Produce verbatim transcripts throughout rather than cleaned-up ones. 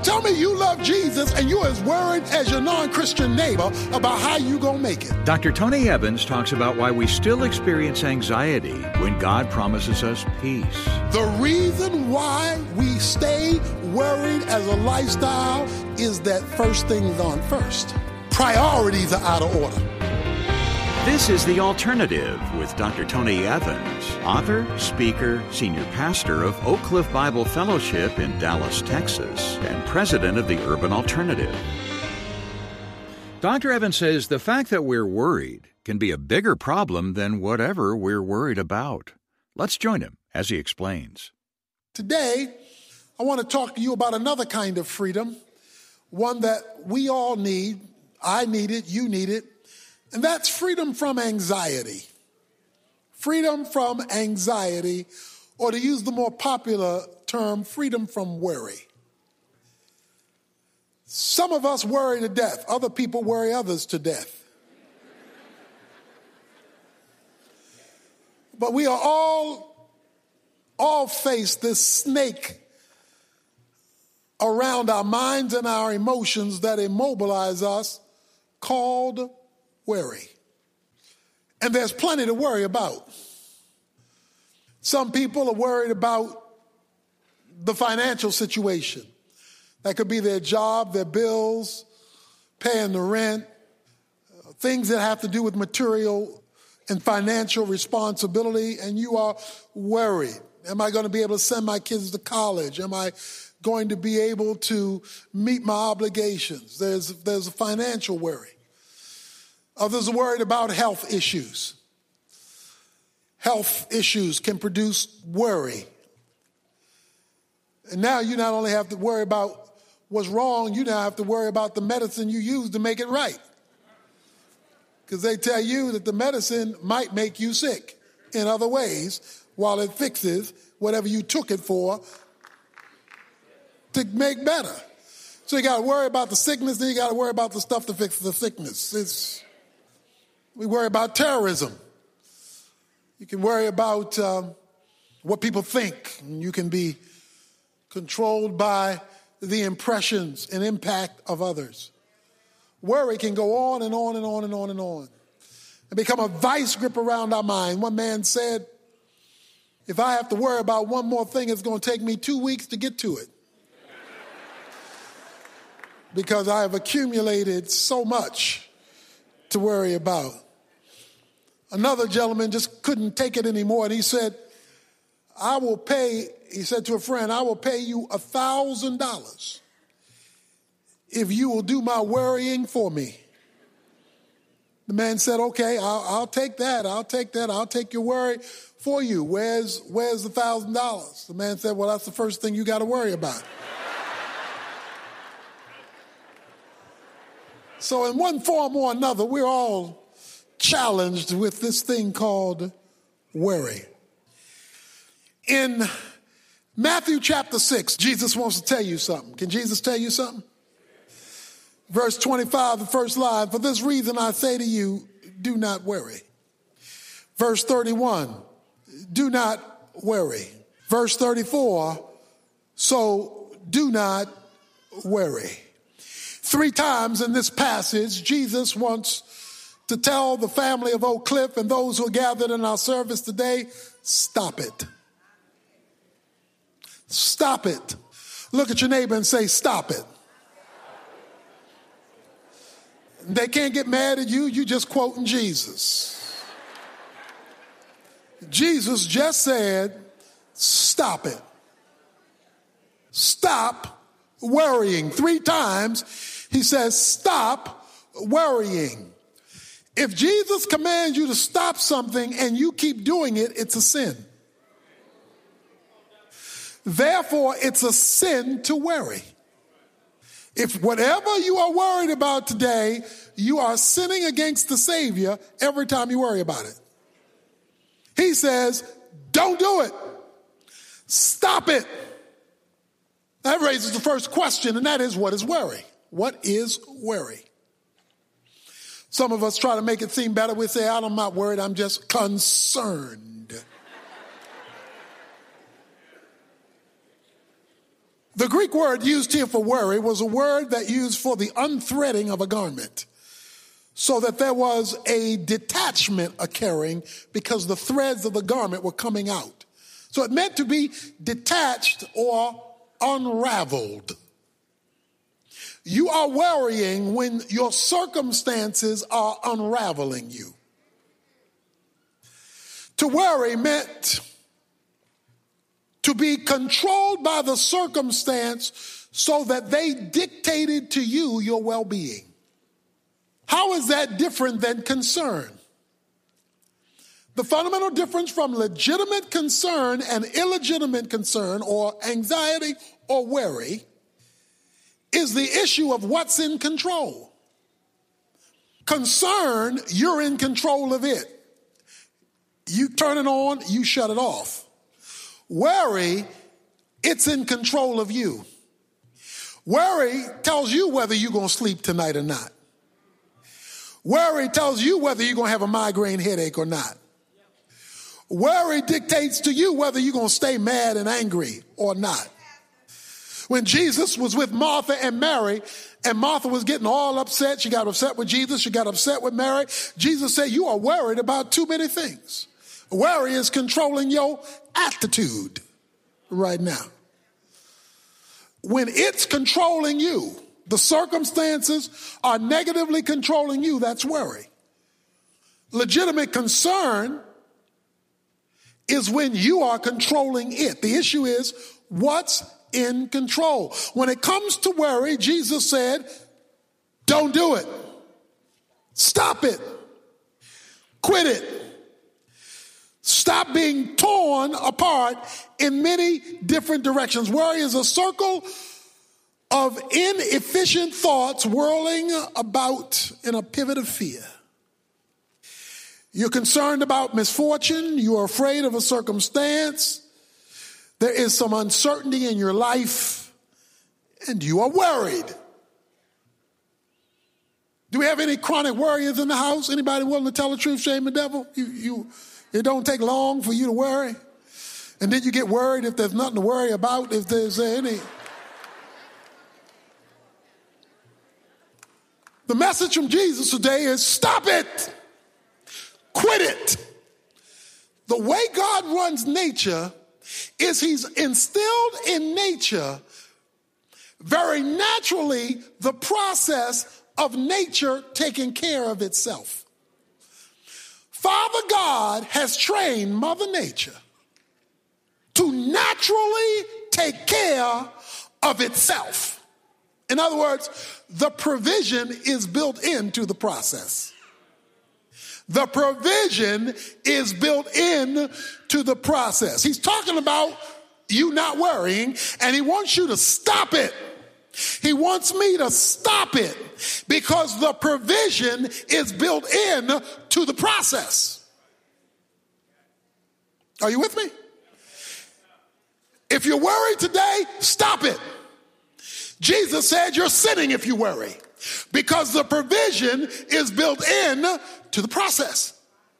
tell me you love Jesus and you're as worried as your non-Christian neighbor about how you gonna make it. Doctor Tony Evans talks about why we still experience anxiety when God promises us peace. The reason why we stay worried as a lifestyle is that first things on first. Priorities are out of order. This is The Alternative with Doctor Tony Evans, author, speaker, senior pastor of Oak Cliff Bible Fellowship in Dallas, Texas, and president of the Urban Alternative. Doctor Evans says the fact that we're worried can be a bigger problem than whatever we're worried about. Let's join him as he explains. Today, I want to talk to you about another kind of freedom, one that we all need. I need it, you need it. And that's freedom from anxiety. Freedom from anxiety, or to use the more popular term, freedom from worry. Some of us worry to death. Other people worry others to death. But we are all, all face this snake around our minds and our emotions that immobilize us called worry. And there's plenty to worry about. Some people are worried about the financial situation. That could be their job, their bills, paying the rent, things that have to do with material and financial responsibility, and you are worried. Am I going to be able to send my kids to college? Am I going to be able to meet my obligations? There's, there's a financial worry. Others are worried about health issues. Health issues can produce worry. And now you not only have to worry about what's wrong, you now have to worry about the medicine you use to make it right. Because they tell you that the medicine might make you sick in other ways while it fixes whatever you took it for to make better. So you got to worry about the sickness, then you got to worry about the stuff to fix the sickness. It's We worry about terrorism. You can worry about um, what people think. You can be controlled by the impressions and impact of others. Worry can go on and on and on and on and on and become a vice grip around our mind. One man said, if I have to worry about one more thing, it's going to take me two weeks to get to it. Because I have accumulated so much to worry about. Another gentleman just couldn't take it anymore, and he said, I will pay, he said to a friend, I will pay you a thousand dollars if you will do my worrying for me. The man said, okay, I'll, I'll take that, I'll take that, I'll take your worry for you. Where's, where's the thousand dollars? The man said, well, that's the first thing you got to worry about. So in one form or another, we're all challenged with this thing called worry. In Matthew chapter six, Jesus wants to tell you something. Can Jesus tell you something? Verse twenty-five, the first line, for this reason I say to you, do not worry. Verse thirty-one, do not worry. Verse thirty-four, so do not worry. Three times in this passage, Jesus wants to tell the family of Oak Cliff and those who are gathered in our service today, stop it. Stop it. Look at your neighbor and say, stop it. They can't get mad at you. You just quoting Jesus. Jesus just said, stop it. Stop worrying. Three times he says, stop worrying. If Jesus commands you to stop something and you keep doing it, it's a sin. Therefore, it's a sin to worry. If whatever you are worried about today, you are sinning against the Savior every time you worry about it. He says, don't do it. Stop it. That raises the first question, and that is, what is worry? What is worry? Some of us try to make it seem better. We say, I'm not worried, I'm just concerned. The Greek word used here for worry was a word that used for the unthreading of a garment, so that there was a detachment occurring because the threads of the garment were coming out. So it meant to be detached or unraveled. You are worrying when your circumstances are unraveling you. To worry meant to be controlled by the circumstance so that they dictated to you your well-being. How is that different than concern? The fundamental difference from legitimate concern and illegitimate concern, or anxiety or worry, is the issue of what's in control. Concern, you're in control of it. You turn it on, you shut it off. Worry, it's in control of you. Worry tells you whether you're going to sleep tonight or not. Worry tells you whether you're going to have a migraine headache or not. Worry dictates to you whether you're going to stay mad and angry or not. When Jesus was with Martha and Mary, and Martha was getting all upset, she got upset with Jesus, she got upset with Mary, Jesus said, you are worried about too many things. Worry is controlling your attitude right now. When it's controlling you, the circumstances are negatively controlling you, that's worry. Legitimate concern is when you are controlling it. The issue is what's in control. When it comes to worry, Jesus said, don't do it. Stop it. Quit it. Stop being torn apart in many different directions. Worry is a circle of inefficient thoughts whirling about in a pivot of fear. You're concerned about misfortune. You are afraid of a circumstance. There is some uncertainty in your life, and you are worried. Do we have any chronic worriers in the house? Anybody willing to tell the truth, shame the devil? You, you, it don't take long for you to worry. And then you get worried if there's nothing to worry about, if there's any. The message from Jesus today is stop it. Quit it. The way God runs nature is he's instilled in nature very naturally the process of nature taking care of itself. Father God has trained Mother Nature to naturally take care of itself. In other words, the provision is built into the process. The provision is built in to the process. He's talking about you not worrying, and he wants you to stop it. He wants me to stop it because the provision is built in to the process. Are you with me? If you're worried today, stop it. Jesus said you're sinning if you worry because the provision is built in to the process.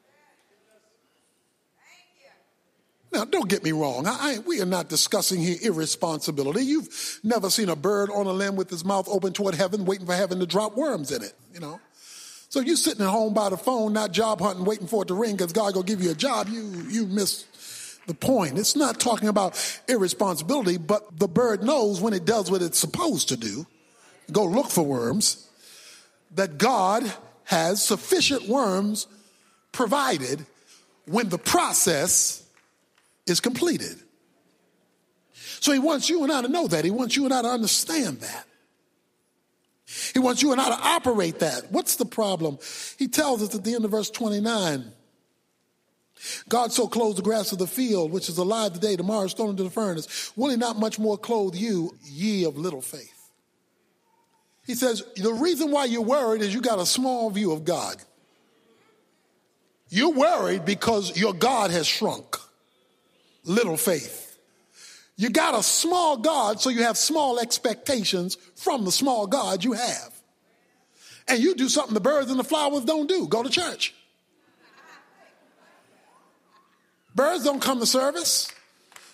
Now, don't get me wrong. I, I, we are not discussing here irresponsibility. You've never seen a bird on a limb with his mouth open toward heaven, waiting for heaven to drop worms in it, you know. So you sitting at home by the phone, not job hunting, waiting for it to ring because God gonna give you a job, you, you miss the point. It's not talking about irresponsibility, but the bird knows when it does what it's supposed to do, go look for worms, that God has sufficient worms provided when the process is completed. So he wants you and I to know that. He wants you and I to understand that. He wants you and I to operate that. What's the problem? He tells us at the end of verse twenty-nine, God so clothes the grass of the field, which is alive today, tomorrow is thrown into the furnace. Will he not much more clothe you, ye of little faith? He says, the reason why you're worried is you got a small view of God. You're worried because your God has shrunk. Little faith. You got a small God, so you have small expectations from the small God you have. And you do something the birds and the flowers don't do. Go to church. Birds don't come to service.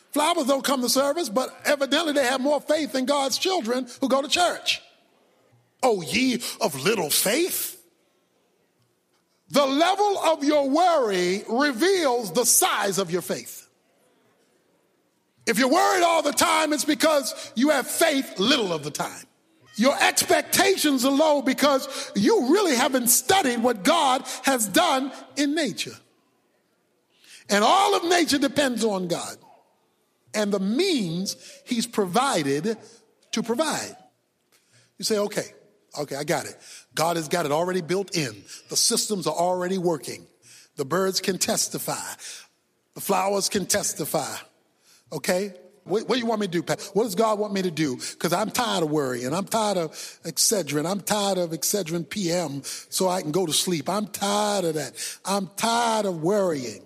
Flowers don't come to service, but evidently they have more faith than God's children who go to church. Oh, ye of little faith. The level of your worry reveals the size of your faith. If you're worried all the time, it's because you have faith little of the time. Your expectations are low because you really haven't studied what God has done in nature. And all of nature depends on God and the means he's provided to provide. You say, okay, okay, I got it. God has got it already built in. The systems are already working. The birds can testify. The flowers can testify. Okay? What, what do you want me to do, Pat? What does God want me to do? Because I'm tired of worrying. I'm tired of Excedrin. I'm tired of Excedrin P M so I can go to sleep. I'm tired of that. I'm tired of worrying.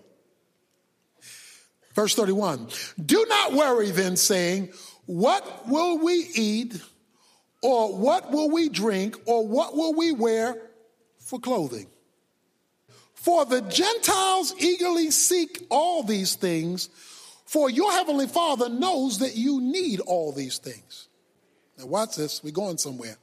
Verse thirty-one, do not worry then, saying, what will we eat, or what will we drink, or what will we wear for clothing? For the Gentiles eagerly seek all these things, for your heavenly Father knows that you need all these things. Now watch this, we're going somewhere.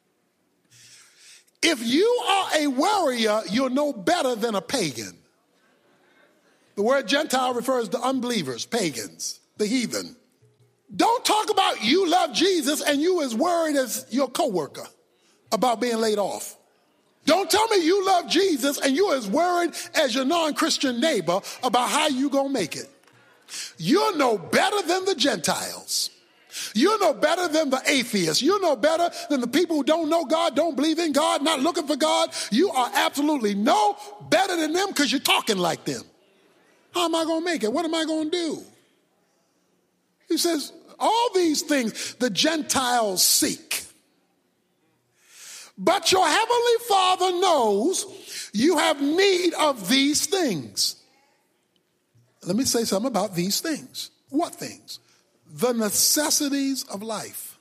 If you are a worrier, you're no better than a pagan. The word Gentile refers to unbelievers, pagans, the heathen. Don't talk about you love Jesus and you as worried as your coworker about being laid off. Don't tell me you love Jesus and you as worried as your non-Christian neighbor about how you gonna make it. You're no better than the Gentiles. You're no better than the atheists. You're no better than the people who don't know God, don't believe in God, not looking for God. You are absolutely no better than them because you're talking like them. How am I going to make it? What am I going to do? He says, all these things the Gentiles seek. But your heavenly Father knows you have need of these things. Let me say something about these things. What things? The necessities of life.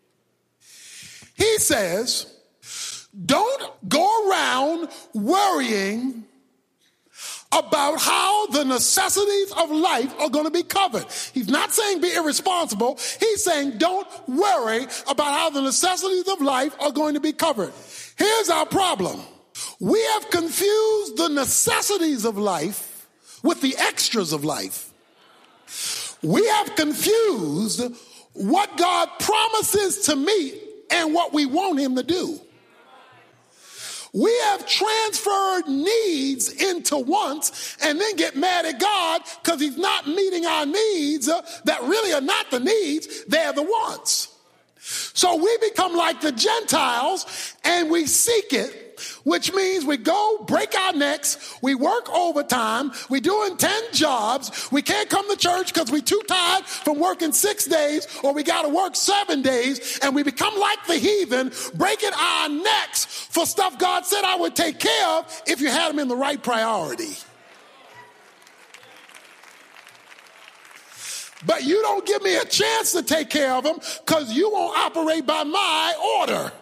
He says, don't go around worrying about how the necessities of life are going to be covered. He's not saying be irresponsible. He's saying don't worry about how the necessities of life are going to be covered. Here's our problem. We have confused the necessities of life with the extras of life. We have confused what God promises to meet and what we want him to do. We have transferred needs into wants and then get mad at God because he's not meeting our needs uh, that really are not the needs, they're the wants. So we become like the Gentiles and we seek it, which means we go break our necks, we work overtime, we doing ten jobs, we can't come to church because we're too tired from working six days or we got to work seven days, and we become like the heathen, breaking our necks for stuff God said I would take care of if you had them in the right priority. But you don't give me a chance to take care of them because you won't operate by my order.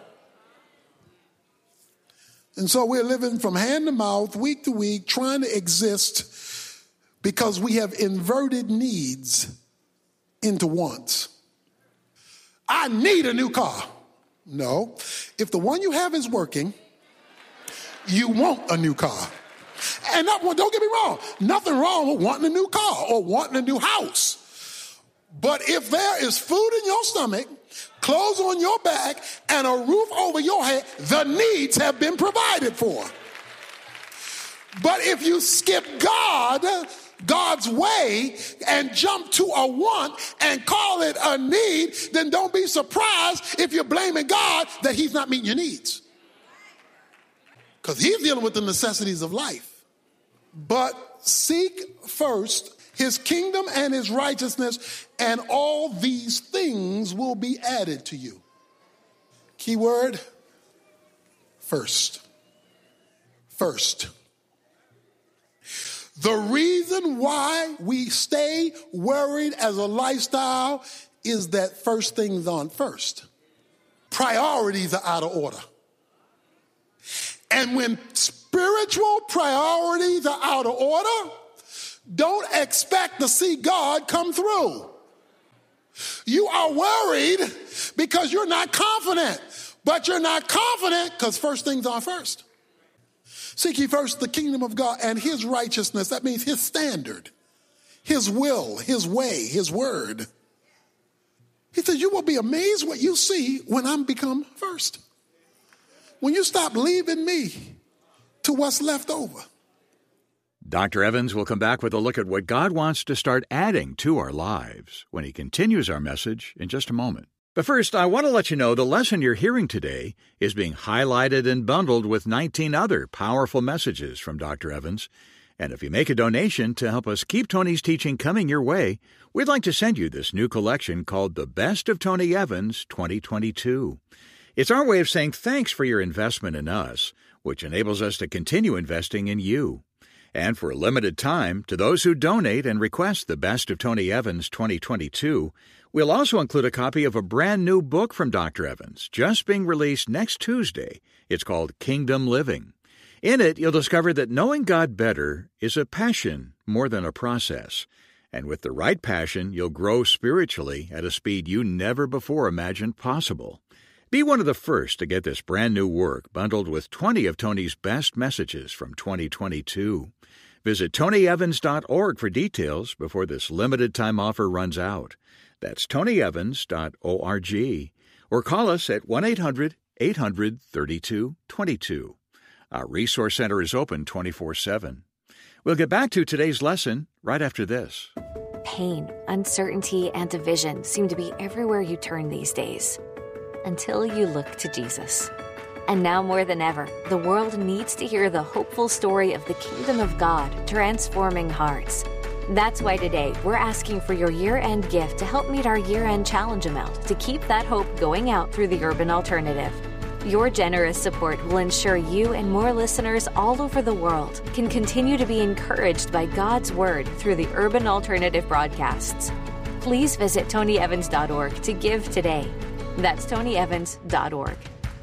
And so we're living from hand to mouth, week to week, trying to exist because we have inverted needs into wants. I need a new car. No. If the one you have is working, you want a new car. And not, well, don't get me wrong. Nothing wrong with wanting a new car or wanting a new house. But if there is food in your stomach, clothes on your back, and a roof over your head, the needs have been provided for. But if you skip God, God's way, and jump to a want and call it a need, then don't be surprised if you're blaming God that he's not meeting your needs. Because he's dealing with the necessities of life. But seek first his kingdom and his righteousness, and all these things will be added to you. Key word, first. First. The reason why we stay worried as a lifestyle is that first things on first. Priorities are out of order. And when spiritual priorities are out of order, don't expect to see God come through. You are worried because you're not confident. But you're not confident because first things are first. Seek ye first the kingdom of God and his righteousness. That means his standard, his will, his way, his word. He says, you will be amazed what you see when I'm become first. When you stop leaving me to what's left over. Doctor Evans will come back with a look at what God wants to start adding to our lives when he continues our message in just a moment. But first, I want to let you know the lesson you're hearing today is being highlighted and bundled with nineteen other powerful messages from Doctor Evans. And if you make a donation to help us keep Tony's teaching coming your way, we'd like to send you this new collection called The Best of Tony Evans twenty twenty-two. It's our way of saying thanks for your investment in us, which enables us to continue investing in you. And for a limited time, to those who donate and request The Best of Tony Evans twenty twenty-two, we'll also include a copy of a brand new book from Doctor Evans, just being released next Tuesday. It's called Kingdom Living. In it, you'll discover that knowing God better is a passion more than a process. And with the right passion, you'll grow spiritually at a speed you never before imagined possible. Be one of the first to get this brand new work bundled with twenty of Tony's best messages from twenty twenty-two. Visit tony evans dot org for details before this limited time offer runs out. That's tony evans dot org. Or call us at one eight hundred eight hundred thirty-two twenty-two. Our Resource Center is open twenty-four seven. We'll get back to today's lesson right after this. Pain, uncertainty, and division seem to be everywhere you turn these days. Until you look to Jesus. And now more than ever, the world needs to hear the hopeful story of the kingdom of God transforming hearts. That's why today we're asking for your year-end gift to help meet our year-end challenge amount to keep that hope going out through the Urban Alternative. Your generous support will ensure you and more listeners all over the world can continue to be encouraged by God's Word through the Urban Alternative broadcasts. Please visit tony evans dot org to give today. That's tony evans dot org.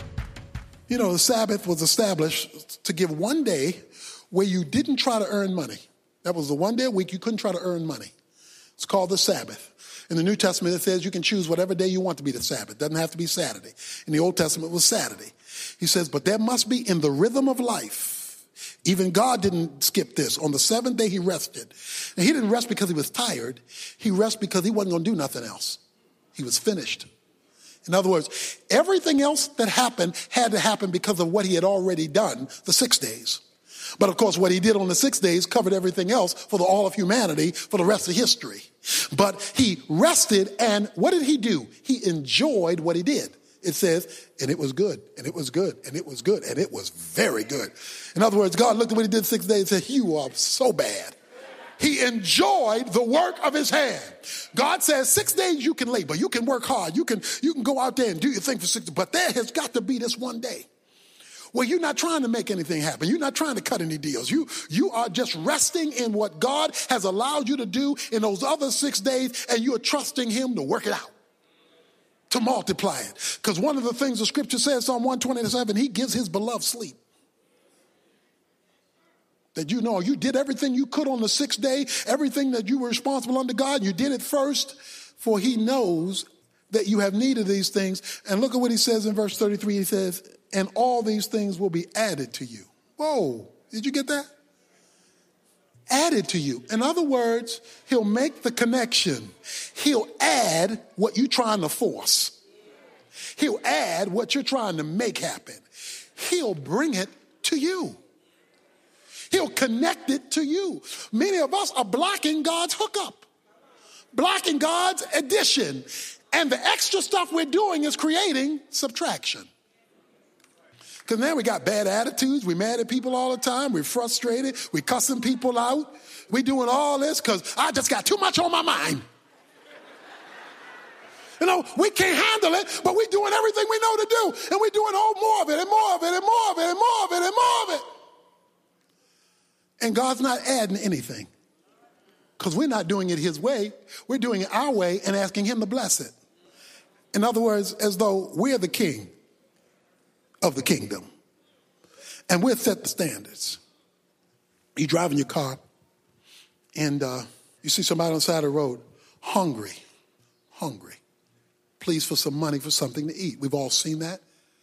You know, the Sabbath was established to give one day where you didn't try to earn money. That was the one day a week you couldn't try to earn money. It's called the Sabbath. In the New Testament, it says you can choose whatever day you want to be the Sabbath. It doesn't have to be Saturday. In the Old Testament, it was Saturday. He says, but there must be in the rhythm of life. Even God didn't skip this. On the seventh day, he rested. And he didn't rest because he was tired. He rested because he wasn't going to do nothing else. He was finished. In other words, everything else that happened had to happen because of what he had already done the six days. But of course, what he did on the six days covered everything else for the all of humanity for the rest of history. But he rested, and what did he do? He enjoyed what he did. It says, and it was good, and it was good, and it was good, and it was very good. In other words, God looked at what he did six days and said, you are so bad. He enjoyed the work of his hand. God says six days you can labor, you can work hard, you can, you can go out there and do your thing for six days, but there has got to be this one day where you're not trying to make anything happen. You're not trying to cut any deals. You, you are just resting in what God has allowed you to do in those other six days, and you're trusting him to work it out, to multiply it. Because one of the things the scripture says, Psalm one twenty-seven, he gives his beloved sleep. That you know you did everything you could on the sixth day, everything that you were responsible under God, you did it first, for he knows that you have need of these things. And look at what he says in verse thirty-three. He says, and all these things will be added to you. Whoa, did you get that? Added to you. In other words, he'll make the connection. He'll add what you're trying to force. He'll add what you're trying to make happen. He'll bring it to you. He'll connect it to you. Many of us are blocking God's hookup, blocking God's addition. And the extra stuff we're doing is creating subtraction. Because now we got bad attitudes. We're mad at people all the time. We're frustrated. We're cussing people out. We're doing all this because I just got too much on my mind. You know, we can't handle it, but we're doing everything we know to do. And we're doing oh, more of it and more of it and more of it and more of it and more of it. And God's not adding anything because we're not doing it his way. We're doing it our way and asking him to bless it. In other words, as though we're the king of the kingdom and we'll set the standards. You're driving your car and uh, you see somebody on the side of the road, hungry, hungry, pleas for some money for something to eat. We've all seen that.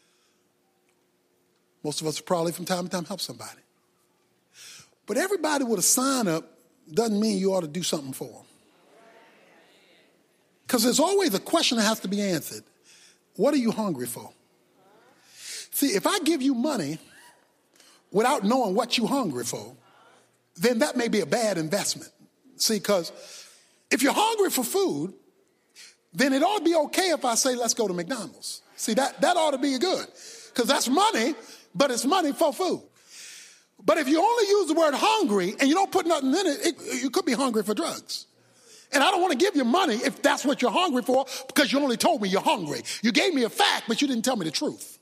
Most of us probably from time to time help somebody. But everybody with a sign up doesn't mean you ought to do something for them. Because there's always a question that has to be answered. What are you hungry for? See, if I give you money without knowing what you're hungry for, then that may be a bad investment. See, because if you're hungry for food, then it ought to be okay if I say, let's go to McDonald's. See, that, that ought to be good. Because that's money, but it's money for food. But if you only use the word hungry and you don't put nothing in it, it you could be hungry for drugs. And I don't want to give you money if that's what you're hungry for, because you only told me you're hungry. You gave me a fact, but you didn't tell me the truth.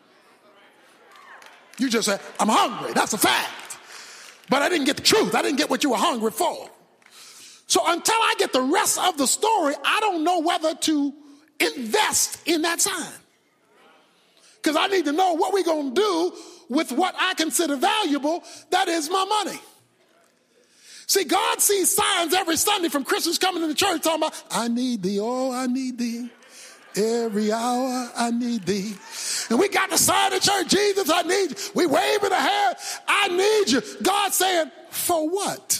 You just said, I'm hungry. That's a fact. But I didn't get the truth. I didn't get what you were hungry for. So until I get the rest of the story, I don't know whether to invest in that sign. Because I need to know what we're going to do with what I consider valuable, that is my money. See, God sees signs every Sunday from Christians coming to the church talking about, I need thee, oh, I need thee. Every hour I need thee. And we got the sign of church, Jesus, I need you. We waving a hand, I need you. God saying, for what?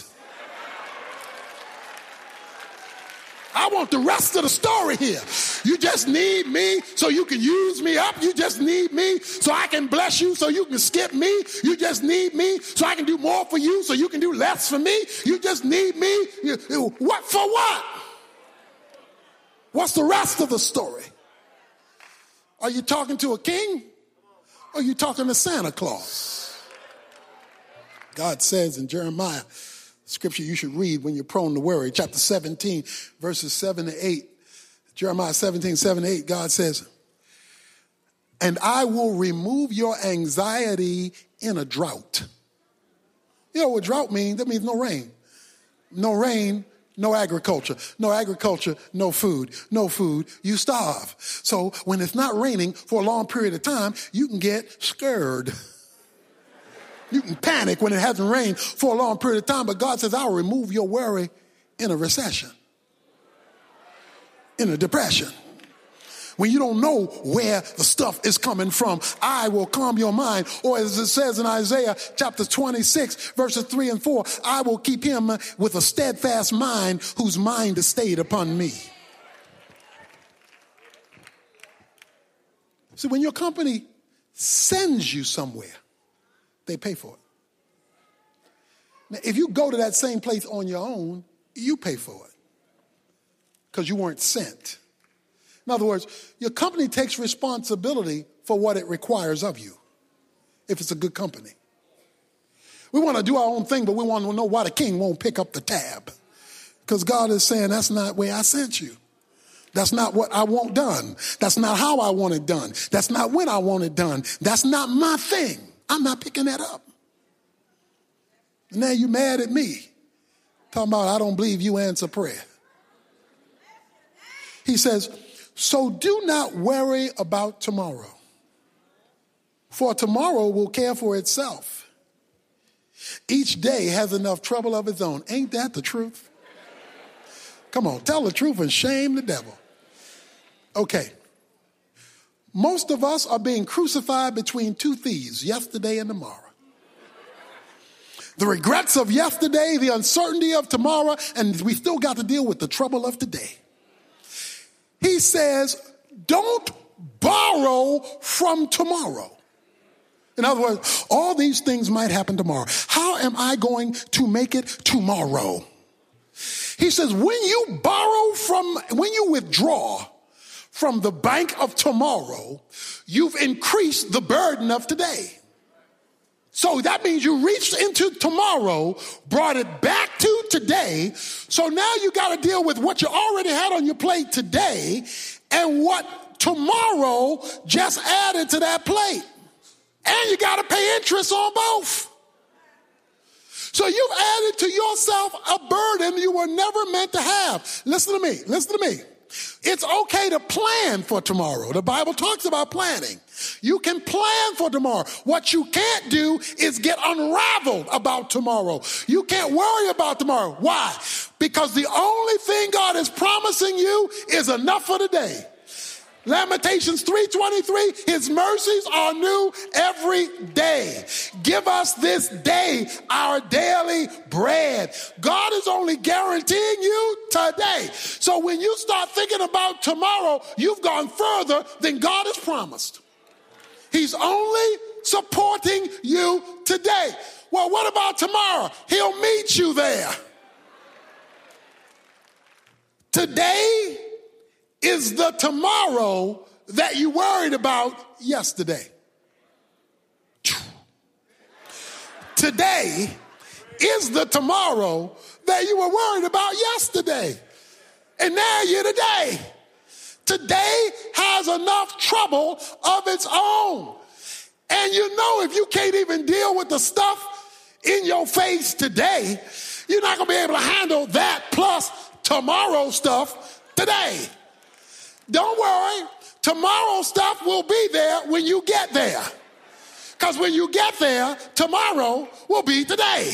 I want the rest of the story here. You just need me so you can use me up. You just need me so I can bless you so you can skip me. You just need me so I can do more for you so you can do less for me. You just need me. What for what? What's the rest of the story? Are you talking to a king? Or are you talking to Santa Claus? God says in Jeremiah, scripture you should read when you're prone to worry. Chapter seventeen, verses seven to eight. Jeremiah seventeen, seven to eight, God says, and I will remove your anxiety in a drought. You know what drought means? That means no rain. No rain, no agriculture. No agriculture, no food. No food, you starve. So when it's not raining for a long period of time, you can get scared. You can panic when it hasn't rained for a long period of time, but God says, I'll remove your worry in a recession, in a depression. When you don't know where the stuff is coming from, I will calm your mind. Or as it says in Isaiah chapter twenty-six, verses three and four, I will keep him with a steadfast mind whose mind is stayed upon me. See, when your company sends you somewhere, they pay for it. Now, if you go to that same place on your own, you pay for it because you weren't sent. In other words, your company takes responsibility for what it requires of you, if it's a good company. We want to do our own thing, but we want to know why the king won't pick up the tab. Because God is saying, that's not where I sent you. That's not what I want done. That's not how I want it done. That's not when I want it done. That's not my thing. I'm not picking that up. And now you mad at me. Talking about I don't believe you answer prayer. He says, so do not worry about tomorrow. For tomorrow will care for itself. Each day has enough trouble of its own. Ain't that the truth? Come on, tell the truth and shame the devil. Okay. Most of us are being crucified between two thieves, yesterday and tomorrow. The regrets of yesterday, the uncertainty of tomorrow, and we still got to deal with the trouble of today. He says, don't borrow from tomorrow. In other words, all these things might happen tomorrow. How am I going to make it tomorrow? He says, when you borrow from, when you withdraw from the bank of tomorrow, you've increased the burden of today. So that means you reached into tomorrow, brought it back to today. So now you got to deal with what you already had on your plate today and what tomorrow just added to that plate. And you got to pay interest on both. So you've added to yourself a burden you were never meant to have. Listen to me. Listen to me. It's okay to plan for tomorrow. The Bible talks about planning. You can plan for tomorrow. What you can't do is get unraveled about tomorrow. You can't worry about tomorrow. Why? Because the only thing God is promising you is enough for today. Lamentations three twenty-three, his mercies are new every day. Give us this day our daily bread. God is only guaranteeing you today. So when you start thinking about tomorrow, you've gone further than God has promised. He's only supporting you today. Well, what about tomorrow? He'll meet you there. Today is the tomorrow that you worried about yesterday. Today is the tomorrow that you were worried about yesterday. And now you're today. Today has enough trouble of its own. And you know, if you can't even deal with the stuff in your face today, you're not going to be able to handle that plus tomorrow stuff today. Don't worry. Tomorrow stuff will be there when you get there. Because when you get there, tomorrow will be today.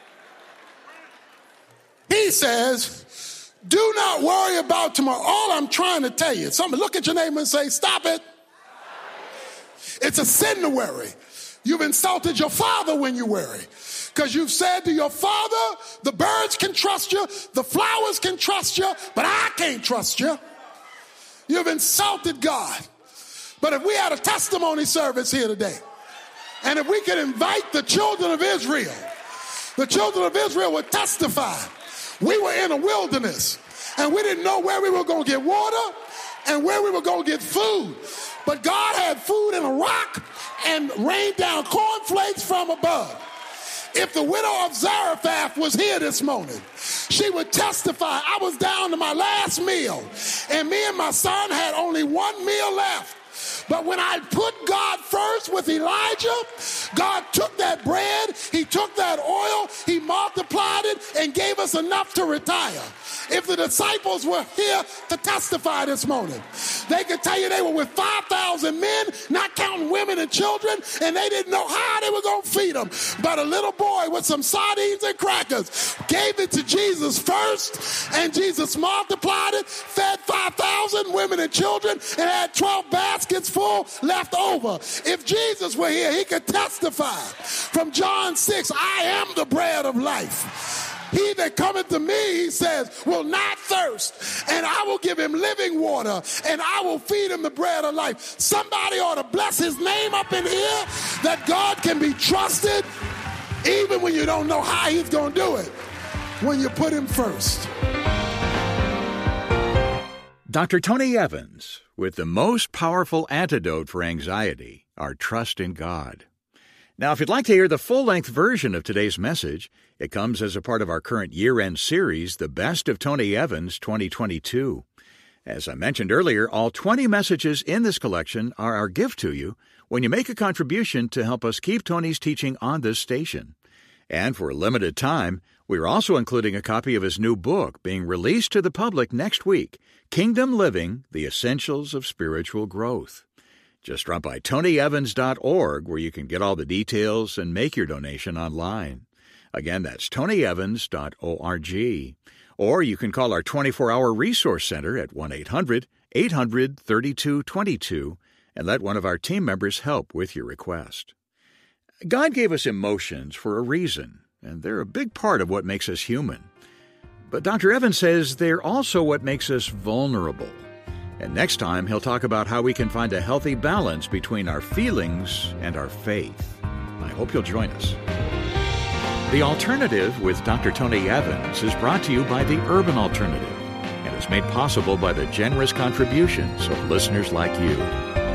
He says, do not worry about tomorrow. All I'm trying to tell you, somebody look at your neighbor and say, stop it. It's a sin to worry. You've insulted your father when you worry. Because you've said to your father, the birds can trust you, the flowers can trust you, but I can't trust you. You've insulted God. But if we had a testimony service here today, and if we could invite the children of Israel, the children of Israel would testify. We were in a wilderness, and we didn't know where we were going to get water and where we were going to get food. But God had food in a rock and rained down cornflakes from above. If the widow of Zarephath was here this morning, she would testify, I was down to my last meal, and me and my son had only one meal left. But when I put God first with Elijah, God took that bread, he took that oil, he multiplied it, and gave us enough to retire. If the disciples were here to testify this morning, they could tell you they were with five thousand men, not counting women and children, and they didn't know how they were going to feed them. But a little boy with some sardines and crackers gave it to Jesus first, and Jesus multiplied it, fed five thousand women and children, and had twelve baskets full left over. If Jesus were here, he could testify from John six, I am the bread of life. He that cometh to me, he says, will not thirst, and I will give him living water, and I will feed him the bread of life. Somebody ought to bless his name up in here, that God can be trusted even when you don't know how he's going to do it, when you put him first. Doctor Tony Evans, with the most powerful antidote for anxiety, our trust in God. Now, if you'd like to hear the full-length version of today's message, it comes as a part of our current year-end series, The Best of Tony Evans twenty twenty-two. As I mentioned earlier, all twenty messages in this collection are our gift to you when you make a contribution to help us keep Tony's teaching on this station. And for a limited time, we are also including a copy of his new book being released to the public next week, Kingdom Living, The Essentials of Spiritual Growth. Just drop by tony evans dot org where you can get all the details and make your donation online. Again, that's tony evans dot org. Or you can call our twenty-four hour resource center at one eight hundred eight hundred thirty-two twenty-two and let one of our team members help with your request. God gave us emotions for a reason, and they're a big part of what makes us human. But Doctor Evans says they're also what makes us vulnerable. And next time, he'll talk about how we can find a healthy balance between our feelings and our faith. I hope you'll join us. The Alternative with Doctor Tony Evans is brought to you by the Urban Alternative and is made possible by the generous contributions of listeners like you.